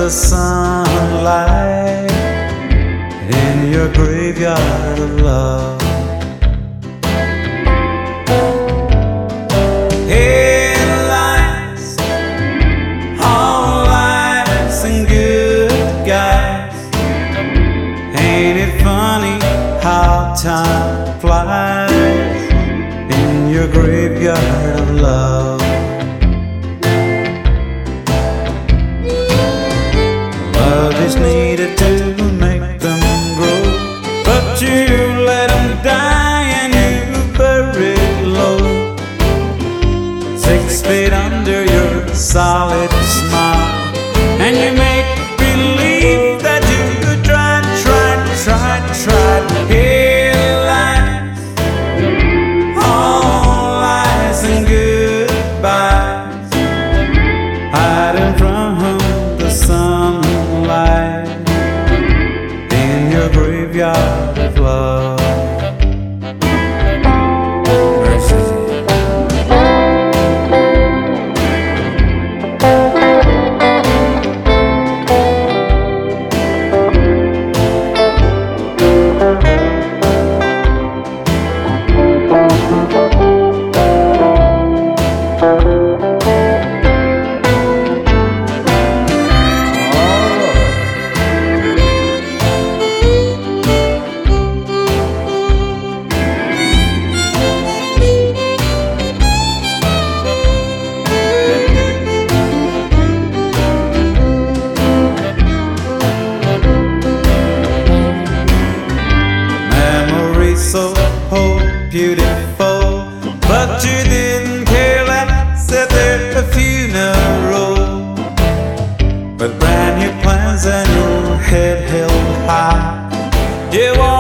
the sunlight in your graveyard of love. Headlights, all lights and good guys. Ain't it funny how time flies in your graveyard of love? Love is needed to make them grow, but you let them die and you bury it low. 6 feet under your solid smile, and you make believe that you tried. Headlights, all lies and goodbyes, hiding from the sunlight in your graveyard of love. So beautiful, but you didn't care less at their funeral. With brand new plans and your head held high, you